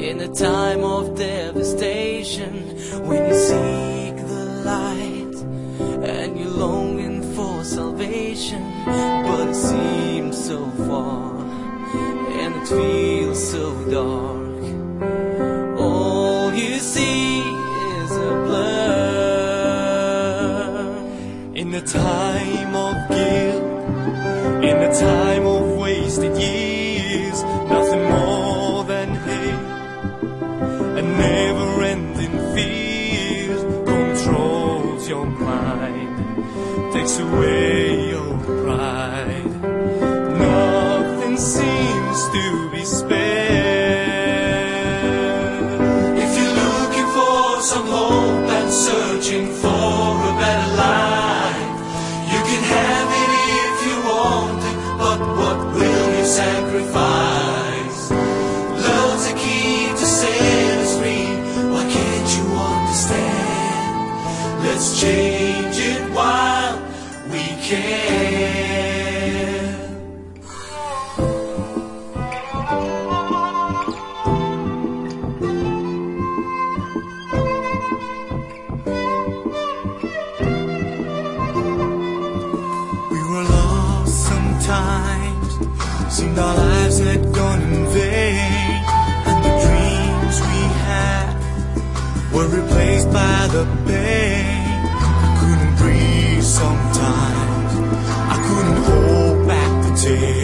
In a time of devastation, when you seek the light and you're longing for salvation, but it seems so far and it feels so dark. All you see is a blur. In a time of guilt, in a time of wasted years, nothing more than hate and never-ending fears controls your mind, takes away your pride. Nothing seems to be spared. If you're looking for some hope and searching for a better life, you can have it if you want it, but what will you sacrifice? Love's the key to set us free. Why can't you understand? Let's change it while we can. We were lost sometimes, seemed our lives had gone in vain, and the dreams we had were replaced by the pain. I couldn't breathe sometimes, I couldn't hold back the tears.